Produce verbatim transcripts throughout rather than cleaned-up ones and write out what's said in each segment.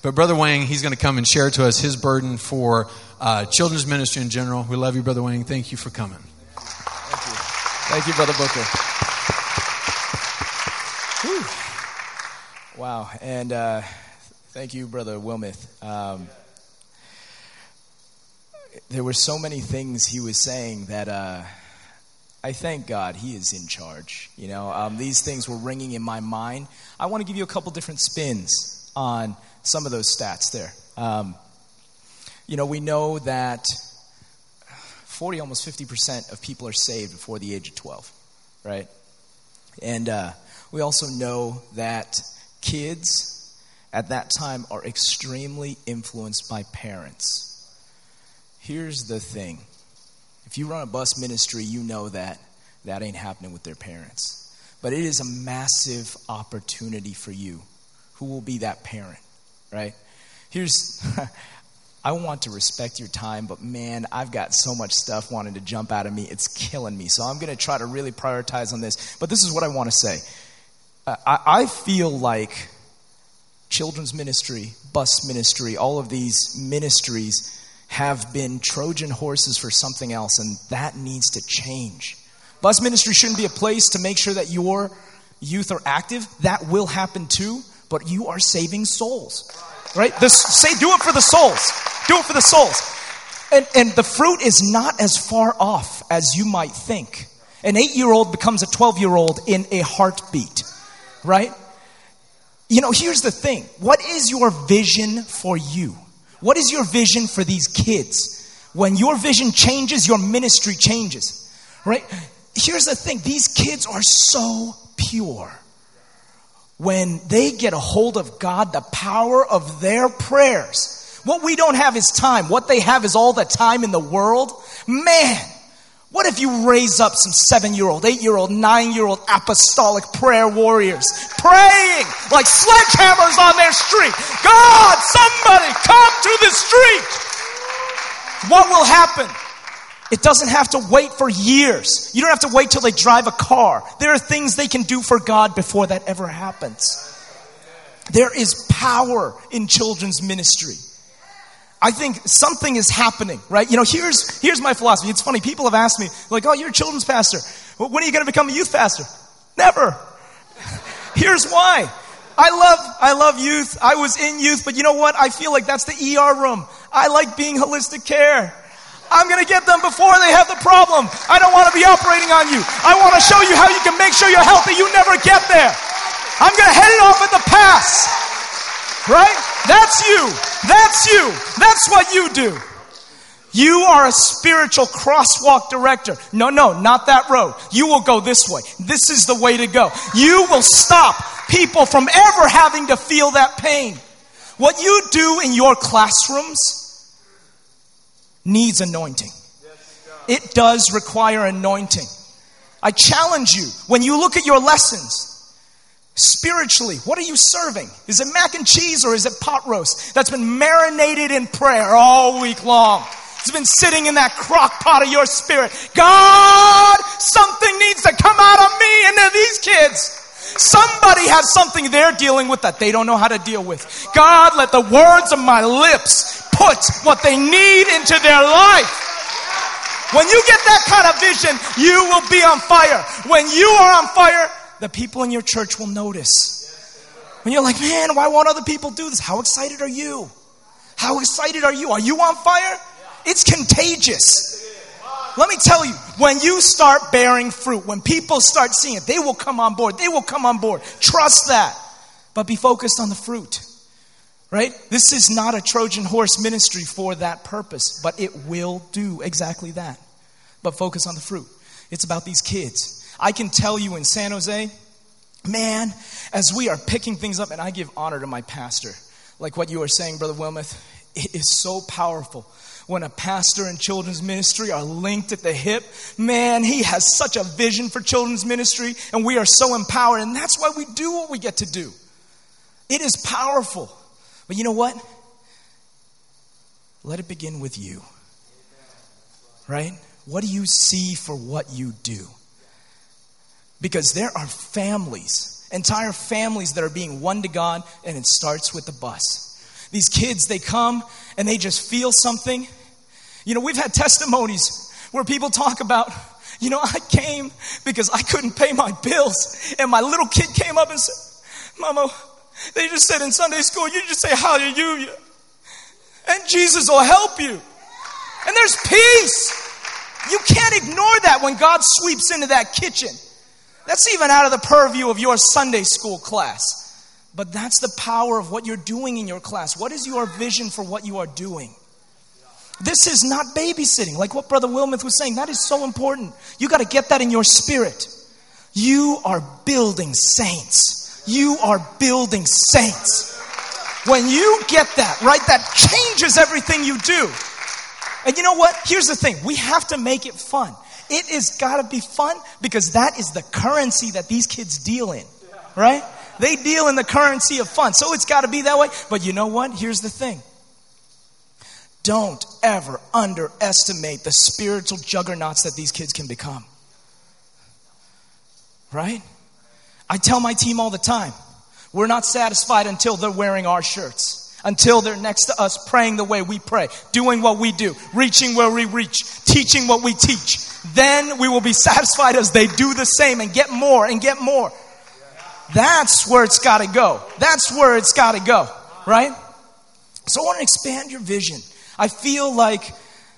But Brother Wang, he's going to come and share to us his burden for uh, children's ministry in general. We love you, Brother Wang. Thank you for coming. Thank you. Thank you, Brother Booker. Whew. Wow. And uh, thank you, Brother Wilmoth. Um, there were so many things he was saying that uh, I thank God he is in charge. You know, um, these things were ringing in my mind. I want to give you a couple different spins on some of those stats there. Um, you know, we know that forty, almost fifty percent of people are saved before the age of twelve, right? And uh, we also know that kids at that time are extremely influenced by parents. Here's the thing. If you run a bus ministry, you know that that ain't happening with their parents. But it is a massive opportunity for you. Who will be that parent, right? Here's, I want to respect your time, but man, I've got so much stuff wanting to jump out of me. It's killing me. So I'm going to try to really prioritize on this. But this is what I want to say. Uh, I, I feel like children's ministry, bus ministry, all of these ministries have been Trojan horses for something else, and that needs to change. Bus ministry shouldn't be a place to make sure that your youth are active. That will happen too, but you are saving souls, right? This, say, do it for the souls. Do it for the souls. And, and the fruit is not as far off as you might think. An eight-year-old becomes a twelve-year-old in a heartbeat, right? You know, here's the thing. What is your vision for you? What is your vision for these kids? When your vision changes, your ministry changes, right? Here's the thing. These kids are so pure. When they get a hold of God, the power of their prayers. What we don't have is time. What they have is all the time in the world. Man, what if you raise up some seven-year-old, eight-year-old, nine-year-old apostolic prayer warriors praying like sledgehammers on their street? God, somebody come to the street. What will happen? It doesn't have to wait for years. You don't have to wait till they drive a car. There are things they can do for God before that ever happens. There is power in children's ministry. I think something is happening, right? You know, here's here's my philosophy. It's funny. People have asked me, like, oh, you're a children's pastor. Well, when are you going to become a youth pastor? Never. Here's why. I love I love youth. I was in youth, but you know what? I feel like that's the E R room. I like being holistic care. I'm going to get them before they have the problem. I don't want to be operating on you. I want to show you how you can make sure you're healthy. You never get there. I'm going to head it off at the pass. Right? That's you. That's you. That's what you do. You are a spiritual crosswalk director. No, no, not that road. You will go this way. This is the way to go. You will stop people from ever having to feel that pain. What you do in your classrooms needs anointing. It does require anointing. I challenge you, when you look at your lessons, spiritually, what are you serving? Is it mac and cheese or is it pot roast that's been marinated in prayer all week long? It's been sitting in that crock pot of your spirit. God, something needs to come out of me and these kids. Somebody has something they're dealing with that they don't know how to deal with. God, let the words of my lips put what they need into their life. When you get that kind of vision, you will be on fire. When you are on fire, the people in your church will notice. When you're like, man, why won't other people do this? How excited are you? How excited are you? Are you on fire? It's contagious. Let me tell you, when you start bearing fruit, when people start seeing it, they will come on board. They will come on board. Trust that. But be focused on the fruit. Right? This is not a Trojan horse ministry for that purpose, but it will do exactly that. But focus on the fruit. It's about these kids. I can tell you in San Jose, man, as we are picking things up, and I give honor to my pastor, like what you were saying, Brother Wilmoth, it is so powerful. When a pastor and children's ministry are linked at the hip, man, he has such a vision for children's ministry, and we are so empowered, and that's why we do what we get to do. It is powerful. But you know what? Let it begin with you. Right? What do you see for what you do? Because there are families, entire families that are being won to God, and it starts with the bus. These kids, they come and they just feel something. You know, we've had testimonies where people talk about, you know, I came because I couldn't pay my bills. And my little kid came up and said, Mama, they just said in Sunday school, you just say hallelujah. And Jesus will help you. And there's peace. You can't ignore that when God sweeps into that kitchen. That's even out of the purview of your Sunday school class. But that's the power of what you're doing in your class. What is your vision for what you are doing? This is not babysitting. Like what Brother Wilmoth was saying, that is so important. You got to get that in your spirit. You are building saints. You are building saints. When you get that, right, that changes everything you do. And you know what? Here's the thing. We have to make it fun. It has got to be fun because that is the currency that these kids deal in, right? They deal in the currency of fun. So it's got to be that way. But you know what? Here's the thing. Don't ever underestimate the spiritual juggernauts that these kids can become. Right? I tell my team all the time, we're not satisfied until they're wearing our shirts. Until they're next to us praying the way we pray, doing what we do, reaching where we reach, teaching what we teach. Then we will be satisfied as they do the same and get more and get more. That's where it's got to go. That's where it's got to go, right? So I want to expand your vision. I feel like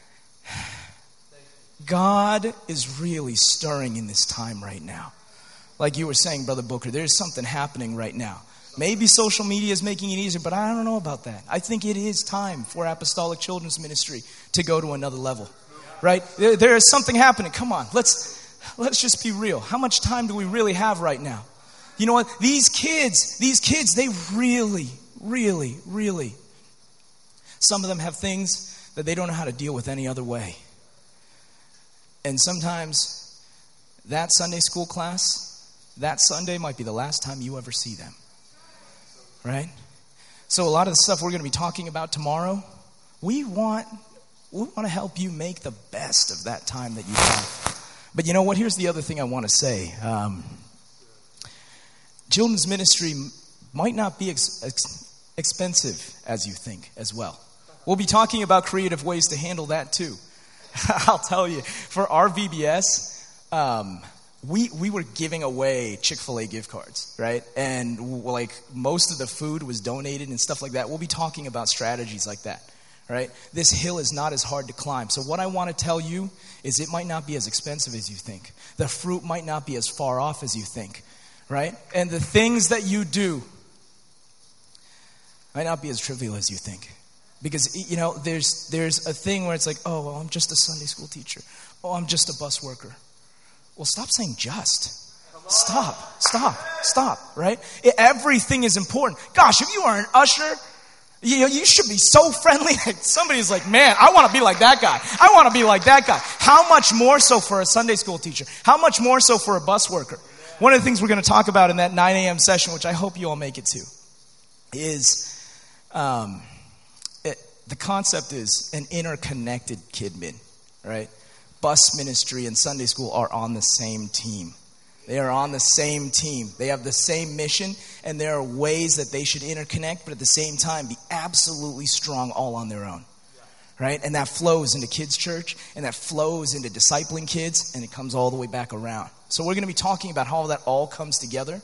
God is really stirring in this time right now. Like you were saying, Brother Booker, there's something happening right now. Maybe social media is making it easier, but I don't know about that. I think it is time for Apostolic Children's Ministry to go to another level, right? There, there is something happening. Come on, let's let's just be real. How much time do we really have right now? You know what? These kids, these kids, they really, really, really, some of them have things that they don't know how to deal with any other way. And sometimes that Sunday school class, that Sunday might be the last time you ever see them. Right? So a lot of the stuff we're going to be talking about tomorrow, we want we want to help you make the best of that time that you have. But you know what? Here's the other thing I want to say. Um, children's ministry might not be ex- ex- expensive as you think as well. We'll be talking about creative ways to handle that too. I'll tell you, for our V B S, um, we we were giving away Chick-fil-A gift cards, right? And like most of the food was donated and stuff like that. We'll be talking about strategies like that, right? This hill is not as hard to climb. So what I want to tell you is it might not be as expensive as you think. The fruit might not be as far off as you think, right? And the things that you do might not be as trivial as you think. Because, you know, there's there's a thing where it's like, oh, well, I'm just a Sunday school teacher. Oh, I'm just a bus worker. Well, stop saying just. Stop, stop, stop, right? It, everything is important. Gosh, if you are an usher, you know, you should be so friendly. Somebody's like, man, I want to be like that guy. I want to be like that guy. How much more so for a Sunday school teacher? How much more so for a bus worker? One of the things we're going to talk about in that nine a.m. session, which I hope you all make it to, is... Um, The concept is an interconnected kidmin, right? Bus ministry and Sunday school are on the same team. They are on the same team. They have the same mission, and there are ways that they should interconnect, but at the same time be absolutely strong all on their own, right? And that flows into kids' church, and that flows into discipling kids, and it comes all the way back around. So we're going to be talking about how that all comes together.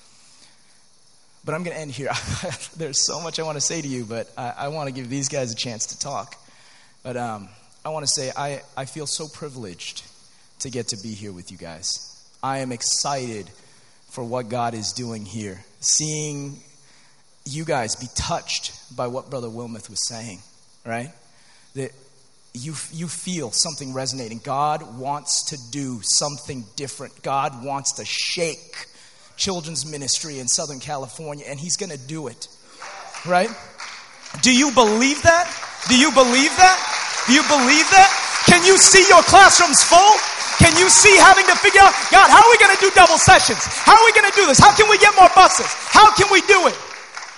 But I'm going to end here. There's so much I want to say to you, but I, I want to give these guys a chance to talk. But um, I want to say I, I feel so privileged to get to be here with you guys. I am excited for what God is doing here. Seeing you guys be touched by what Brother Wilmoth was saying, right? That you, you feel something resonating. God wants to do something different. God wants to shake children's ministry in Southern California, and he's going to do it, right? Do you believe that? Do you believe that? Do you believe that? Can you see your classrooms full? Can you see having to figure out, God, how are we going to do double sessions? How are we going to do this? How can we get more buses? How can we do it?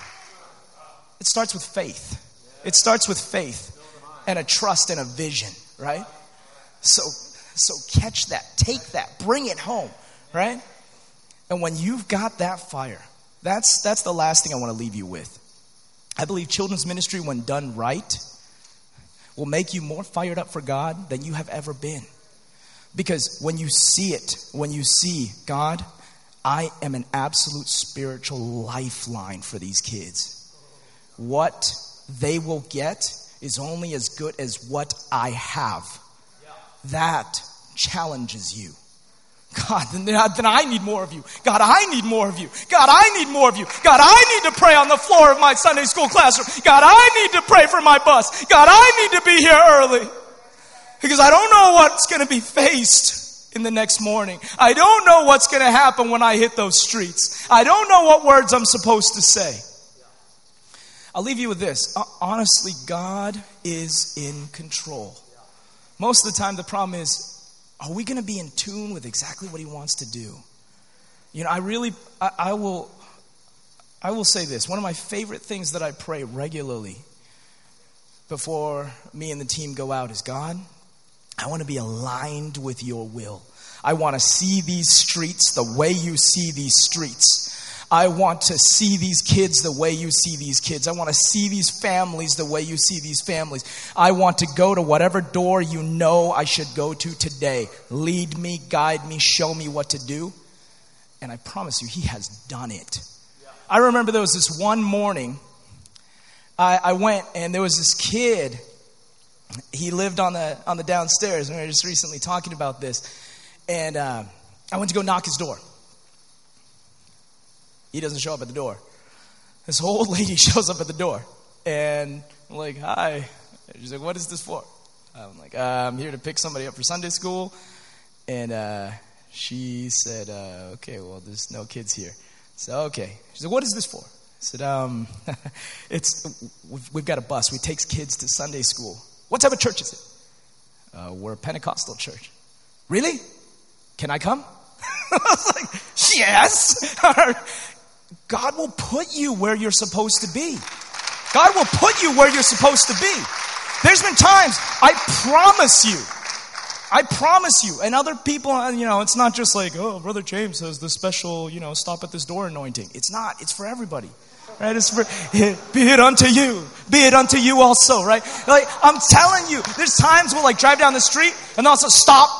It starts with faith. It starts with faith and a trust and a vision, right? So, so catch that, take that, bring it home, right? And when you've got that fire, that's that's the last thing I want to leave you with. I believe children's ministry, when done right, will make you more fired up for God than you have ever been. Because when you see it, when you see, God, I am an absolute spiritual lifeline for these kids. What they will get is only as good as what I have. That challenges you. God, then, then I need more of you. God, I need more of you. God, I need more of you. God, I need to pray on the floor of my Sunday school classroom. God, I need to pray for my bus. God, I need to be here early. Because I don't know what's going to be faced in the next morning. I don't know what's going to happen when I hit those streets. I don't know what words I'm supposed to say. I'll leave you with this. Honestly, God is in control. Most of the time, the problem is, are we going to be in tune with exactly what he wants to do? You know, I really, I, I will, I will say this. One of my favorite things that I pray regularly before me and the team go out is, God, I want to be aligned with your will. I want to see these streets the way you see these streets. I want to see these kids the way you see these kids. I want to see these families the way you see these families. I want to go to whatever door you know I should go to today. Lead me, guide me, show me what to do. And I promise you, he has done it. I remember there was this one morning, I, I went and there was this kid. He lived on the on the downstairs. And we were just recently talking about this. And uh, I went to go knock his door. He doesn't show up at the door. This old lady shows up at the door. And I'm like, hi. She's like, what is this for? I'm like, uh, I'm here to pick somebody up for Sunday school. And uh, she said, uh, okay, well, there's no kids here. So, okay. She said, what is this for? I said, um, it's we've, we've got a bus. We take kids to Sunday school. What type of church is it? Uh, we're a Pentecostal church. Really? Can I come? I was like, yes. God will put you where you're supposed to be. God will put you where you're supposed to be. There's been times, I promise you, I promise you, and other people, you know, it's not just like, oh, Brother James has the special, you know, stop at this door anointing. It's not. It's for everybody. Right? It's for, be it unto you. Be it unto you also, right? Like, I'm telling you, there's times we'll like drive down the street and they'll say, stop.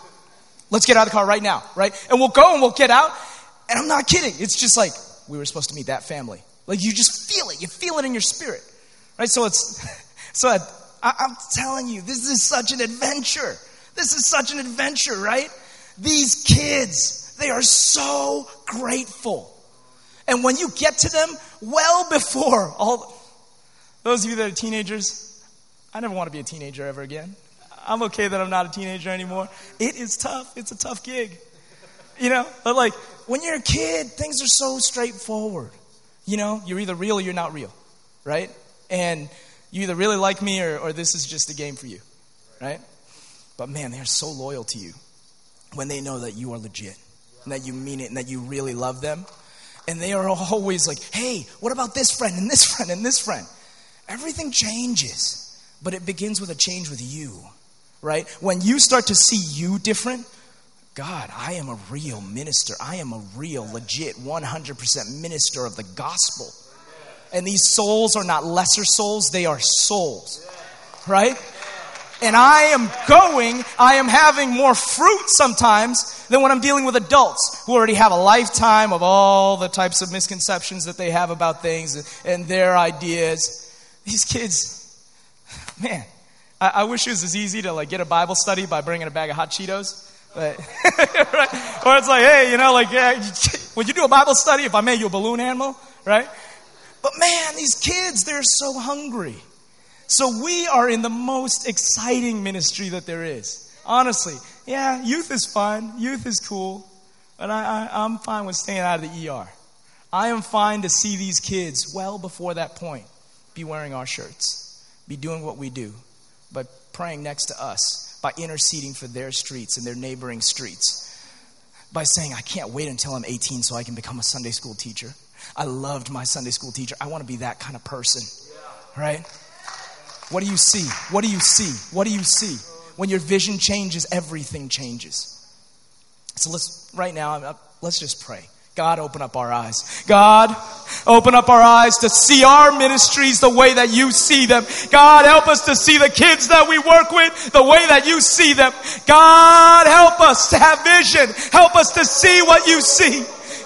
Let's get out of the car right now, right? And we'll go and we'll get out. And I'm not kidding. It's just like, we were supposed to meet that family. Like, you just feel it. You feel it in your spirit, right? So it's, so I, I'm telling you, this is such an adventure. This is such an adventure, right? These kids, they are so grateful. And when you get to them, well before all, those of you that are teenagers, I never want to be a teenager ever again. I'm okay that I'm not a teenager anymore. It is tough. It's a tough gig. You know, but like, when you're a kid, things are so straightforward. You know, you're either real or you're not real, right? And you either really like me or, or this is just a game for you, right? But man, they're so loyal to you when they know that you are legit and that you mean it and that you really love them. And they are always like, hey, what about this friend and this friend and this friend? Everything changes, but it begins with a change with you, right? When you start to see you different, God, I am a real minister. I am a real, legit, one hundred percent minister of the gospel. And these souls are not lesser souls. They are souls, right? And I am going, I am having more fruit sometimes than when I'm dealing with adults who already have a lifetime of all the types of misconceptions that they have about things and, and their ideas. These kids, man, I, I wish it was as easy to like get a Bible study by bringing a bag of hot Cheetos. But, right? Or it's like, hey, you know, like, yeah, would you do a Bible study if I made you a balloon animal, right? But man, these kids, they're so hungry. So we are in the most exciting ministry that there is. Honestly, yeah, youth is fun. Youth is cool. But I, I, I'm fine with staying out of the E R. I am fine to see these kids well before that point be wearing our shirts, be doing what we do, but praying next to us, by interceding for their streets and their neighboring streets, by saying, I can't wait until I'm eighteen so I can become a Sunday school teacher. I loved my Sunday school teacher. I want to be that kind of person, right? What do you see? What do you see? What do you see? When your vision changes, everything changes. So let's, right now, let's just pray. God, open up our eyes. God, Open up our eyes to see our ministries the way that you see them. God, help us to see the kids that we work with the way that you see them. God, help us to have vision. Help us to see what you see.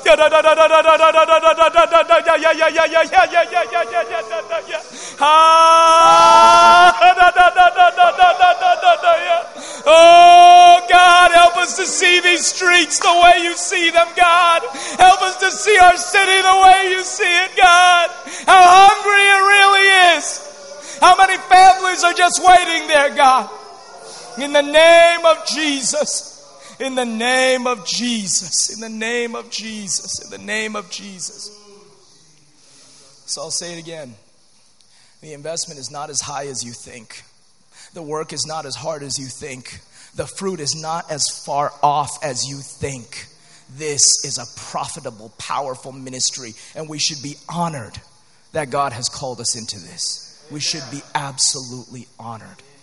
Oh, God, help us to see these streets the way you see them, God. Help us to see our city the way you see it, God. How hungry it really is. How many families are just waiting there, God. In the name of Jesus. In the name of Jesus. In the name of Jesus. In the name of Jesus. So I'll say it again. The investment is not as high as you think. The work is not as hard as you think. The fruit is not as far off as you think. This is a profitable, powerful ministry, and we should be honored that God has called us into this. We should be absolutely honored.